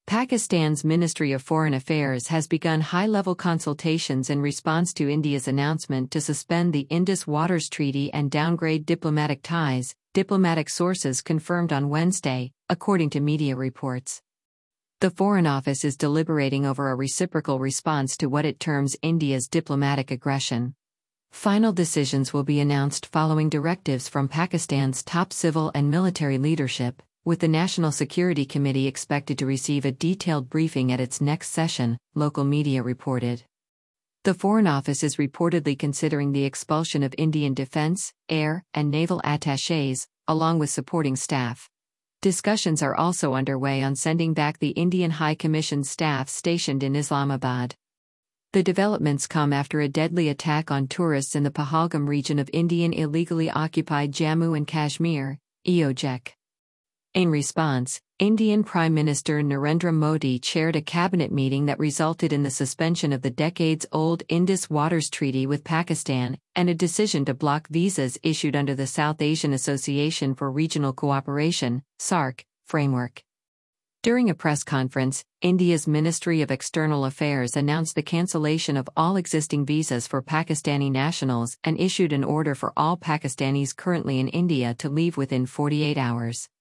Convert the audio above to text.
Pakistan's Ministry of Foreign Affairs has begun high-level consultations in response to India's announcement to suspend the Indus Waters Treaty and downgrade diplomatic ties, diplomatic sources confirmed on Wednesday, according to media reports. The Foreign Office is deliberating over a reciprocal response to what it terms India's diplomatic aggression. Final decisions will be announced following directives from Pakistan's top civil and military leadership, with the National Security Committee expected to receive a detailed briefing at its next session, local media reported. The Foreign Office is reportedly considering the expulsion of Indian defense, air, and naval attachés, along with supporting staff. Discussions are also underway on sending back the Indian High Commission staff stationed in Islamabad. The developments come after a deadly attack on tourists in the Pahalgam region of Indian illegally occupied Jammu and Kashmir, EOJ. In response, Indian Prime Minister Narendra Modi chaired a cabinet meeting that resulted in the suspension of the decades-old Indus Waters Treaty with Pakistan, and a decision to block visas issued under the South Asian Association for Regional Cooperation (SAARC) framework. During a press conference, India's Ministry of External Affairs announced the cancellation of all existing visas for Pakistani nationals and issued an order for all Pakistanis currently in India to leave within 48 hours.